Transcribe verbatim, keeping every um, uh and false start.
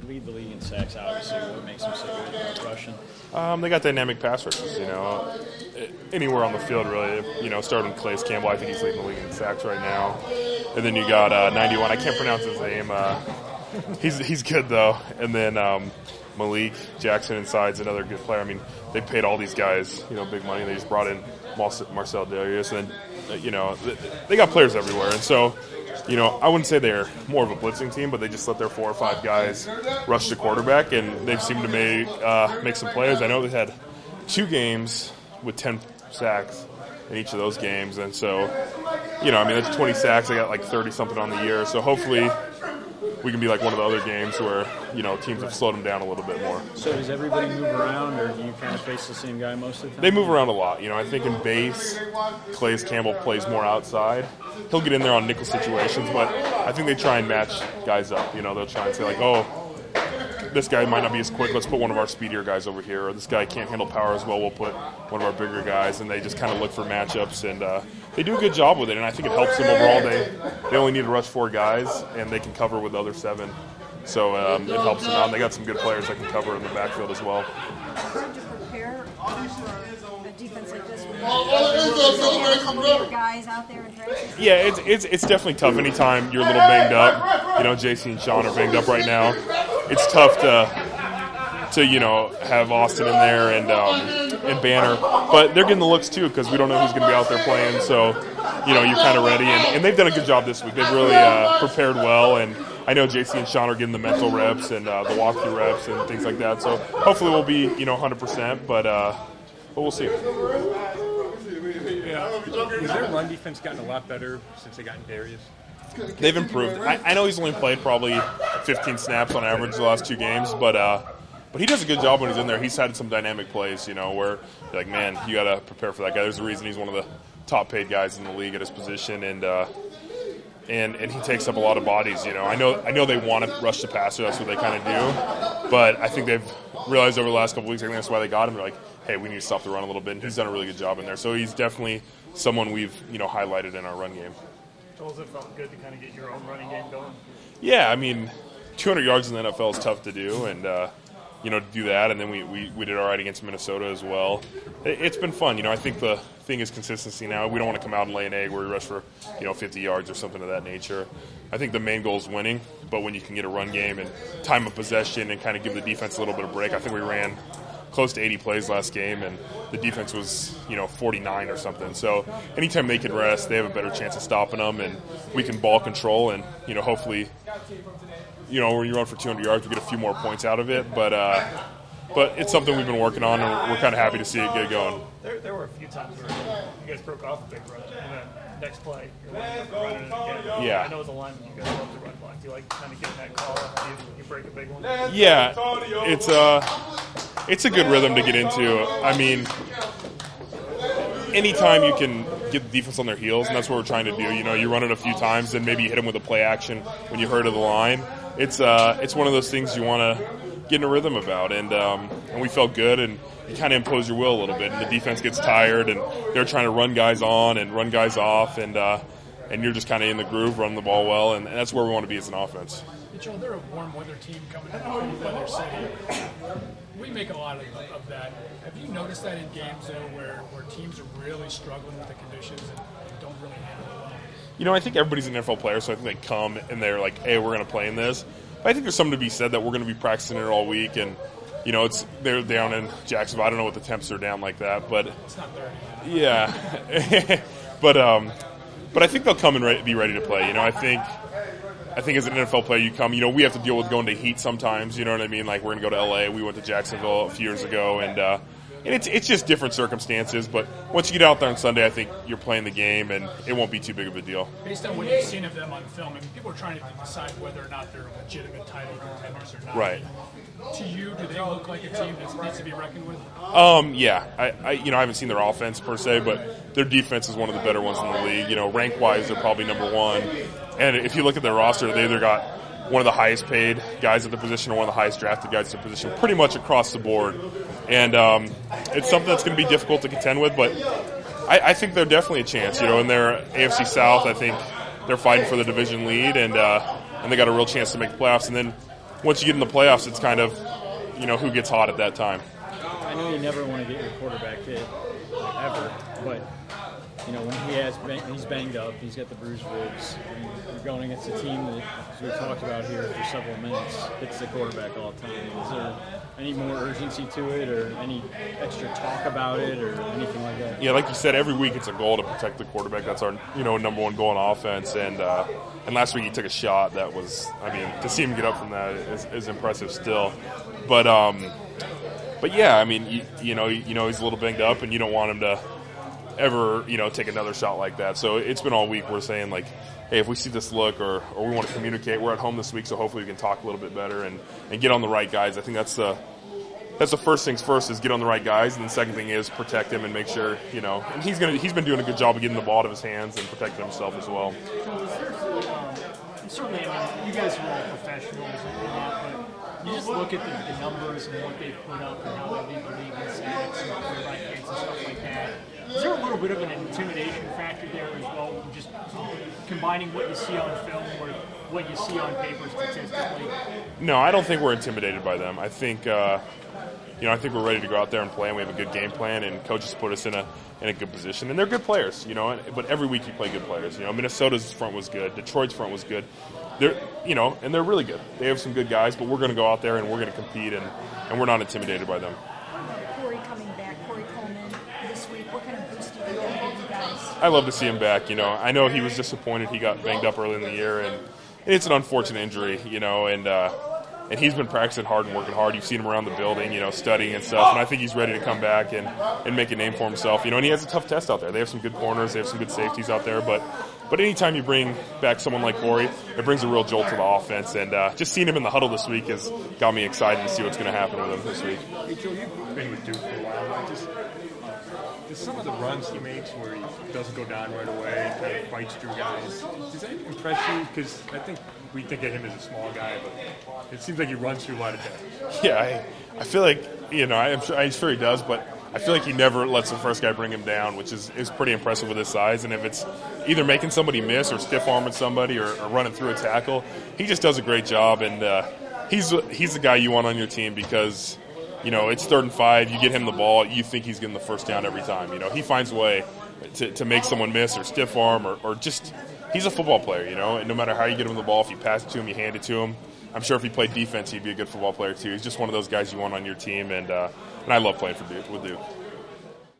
lead the league in sacks, obviously. What makes them so good at rushing? Um, they got dynamic pass rushers, you know. Anywhere on the field, really. You know, starting with Calais Campbell, I think he's leading the league in sacks right now. And then you got uh, ninety-one. I can't pronounce his name. Uh, he's he's good, though. And then um, Malik Jackson inside's another good player. I mean, they paid all these guys, you know, big money. They just brought in Marcel Darius. And, you know, they got players everywhere. And so, you know, I wouldn't say they're more of a blitzing team, but they just let their four or five guys rush the quarterback, and they've seemed to make uh, make some plays. I know they had two games with ten sacks in each of those games, and so, you know, I mean, that's twenty sacks. They got like thirty-something on the year, so hopefully we can be like one of the other games where, you know, teams have slowed them down a little bit more. So does everybody move around, or do you kind of face the same guy most of the time? They move around a lot. You know, I think in base, Calais Campbell plays more outside. He'll get in there on nickel situations, but I think they try and match guys up. You know, they'll try and say like, oh, this guy might not be as quick. Let's put one of our speedier guys over here. Or this guy can't handle power as well. We'll put one of our bigger guys. And they just kind of look for matchups, and uh, they do a good job with it. And I think it helps them overall. They they only need to rush four guys, and they can cover with the other seven. So um, it helps them out. And they got some good players that can cover in the backfield as well. Hard to prepare for a defense like this when you have guys out there in practice? Yeah, it's it's it's definitely tough. Anytime you're a little banged up, you know, J C and Sean are banged up right now. It's tough to to you know have Austin in there and um, and Banner, but they're getting the looks too because we don't know who's going to be out there playing. So you know you're kind of ready, and, and they've done a good job this week. They've really uh, prepared well, and I know J C and Sean are getting the mental reps and uh, the walkthrough reps and things like that. So hopefully we'll be you know one hundred percent, but uh, but we'll see. Yeah. Has their run defense gotten a lot better since they got Darius? They've improved. I, I know he's only played probably fifteen snaps on average the last two games, but uh, but he does a good job when he's in there. He's had some dynamic plays, you know, where you're like, man, you got to prepare for that guy. There's a reason he's one of the top paid guys in the league at his position, and uh, and and he takes up a lot of bodies. You know, I know I know they want to rush the passer. That's what they kind of do, but I think they've realized over the last couple weeks, I think that's why they got him. They're like, hey, we need to stop the run a little bit. And he's done a really good job in there. So he's definitely someone we've you know highlighted in our run game. Does it felt good to kind of get your own running game going? Yeah, I mean, two hundred yards in the N F L is tough to do, and uh, you know to do that, and then we, we, we did all right against Minnesota as well. It, it's been fun. You know, I think the thing is consistency now. We don't want to come out and lay an egg where we rush for you know fifty yards or something of that nature. I think the main goal is winning, but when you can get a run game and time of possession and kind of give the defense a little bit of break, I think we ran close to eighty plays last game, and the defense was, you know, forty-nine or something. So anytime they can rest, they have a better chance of stopping them, and we can ball control, and, you know, hopefully, you know, when you run for two hundred yards, we get a few more points out of it. But uh, but it's something we've been working on, and we're kind of happy to see it get going. There, there were a few times where you guys broke off a big run, and then next play, you're running it again. Yeah. I know as a lineman, you guys love to run block. Do you like kind of getting that call after you, you break a big one? Yeah, it's uh, it's a good rhythm to get into. I mean, anytime you can get the defense on their heels, and that's what we're trying to do. You know, you run it a few times, and maybe you hit them with a play action when you hurt of the line. It's uh, it's one of those things you want to get in a rhythm about, and um, and we felt good, and you kind of impose your will a little bit, and the defense gets tired, and they're trying to run guys on and run guys off, and uh, and you're just kind of in the groove, running the ball well, and, and that's where we want to be as an offense. Joe, they're a warm weather team coming in from cold weather city. We make a lot of, of that. Have you noticed that in games, though, where, where teams are really struggling with the conditions and, and don't really handle it well? You know, I think everybody's an N F L player, so I think they come and they're like, hey, we're going to play in this. But I think there's something to be said that we're going to be practicing it all week, and you know, it's they're down in Jacksonville. I don't know what the temps are down like that, but it's not thirty. Yeah, but um, but I think they'll come and re- be ready to play. You know, I think I think as an N F L player, you come. You know, we have to deal with going to heat sometimes. You know what I mean? Like we're going to go to L A. We went to Jacksonville a few years ago, and uh, and it's it's just different circumstances. But once you get out there on Sunday, I think you're playing the game, and it won't be too big of a deal. Based on what you've seen of them on film, I mean, people are trying to decide whether or not they're legitimate title contenders or not. Right. To you, do they look like a team that needs to be reckoned with? Um, yeah, I, I, you know, I haven't seen their offense per se, but their defense is one of the better ones in the league. You know, rank wise, they're probably number one. And if you look at their roster, they either got one of the highest paid guys at the position or one of the highest drafted guys at the position, pretty much across the board. And um, it's something that's going to be difficult to contend with, but I, I think they're definitely a chance. You know, in their A F C South, I think they're fighting for the division lead, and uh, and they got a real chance to make the playoffs. And then, once you get in the playoffs, it's kind of, you know, who gets hot at that time. I know you never want to get your quarterback hit, ever, but you know when he has bang, he's banged up, he's got the bruised ribs, and you're going against a team that, as we've talked about here for several minutes, hits the quarterback all the time. Is there any more urgency to it, or any extra talk about it, or anything like that? Yeah, like you said, every week it's a goal to protect the quarterback. That's our, you know, number one goal on offense. And uh, and last week he took a shot that was, I mean, to see him get up from that is, is impressive still. But um, but yeah, I mean, you, you know, you know he's a little banged up, and you don't want him to ever, you know, take another shot like that. So it's been all week we're saying, like, hey, if we see this look or, or we want to communicate, we're at home this week, so hopefully we can talk a little bit better and, and get on the right guys. I think that's the that's the first things first is get on the right guys, and the second thing is protect him and make sure, you know, and he's gonna he's been doing a good job of getting the ball out of his hands and protecting himself as well. So is there, um, certainly, I mean, you guys are all professionals and that, but you just look at the, the numbers and what they've put up and how they lead the league in sacks and quarterback hits and stuff like that. Is there a little bit of an intimidation factor there as well, just combining what you see on film or what you see on paper statistically? No, I don't think we're intimidated by them. I think, uh, you know, I think we're ready to go out there and play, and we have a good game plan, and coaches put us in a in a good position, and they're good players, you know. But every week you play good players, you know. Minnesota's front was good, Detroit's front was good. They're, you know, and they're really good. They have some good guys, but we're going to go out there and we're going to compete, and, and we're not intimidated by them. Corey coming back, Corey Coleman this week. What kind of boost do you get for you guys? I love to see him back. You know, I know he was disappointed. He got banged up early in the year, and it's an unfortunate injury. You know, and uh, and he's been practicing hard and working hard. You've seen him around the building, you know, studying and stuff. And I think he's ready to come back and, and make a name for himself. You know, and he has a tough test out there. They have some good corners. They have some good safeties out there. But but anytime you bring back someone like Corey, it brings a real jolt to the offense. And uh, just seeing him in the huddle this week has got me excited to see what's going to happen with him this week. Hey, Joe, you've been with Duke for a while. Just, does some of the runs he makes where he doesn't go down right away, kind of fights through guys, does that impress you? Because I think we think of him as a small guy, but it seems like he runs through a lot of guys. Yeah, I, I feel like, you know, I'm sure, I'm sure he does, but I feel like he never lets the first guy bring him down, which is, is pretty impressive with his size. And if it's either making somebody miss or stiff-arming somebody or, or running through a tackle, he just does a great job. And uh, he's he's the guy you want on your team because, you know, it's third and five, you get him the ball, you think he's getting the first down every time. You know, he finds a way to, to make someone miss or stiff-arm or, or just – he's a football player, you know, and no matter how you get him the ball, if you pass it to him, you hand it to him. I'm sure if he played defense, he'd be a good football player too. He's just one of those guys you want on your team, and uh, and I love playing for Duke, with Duke.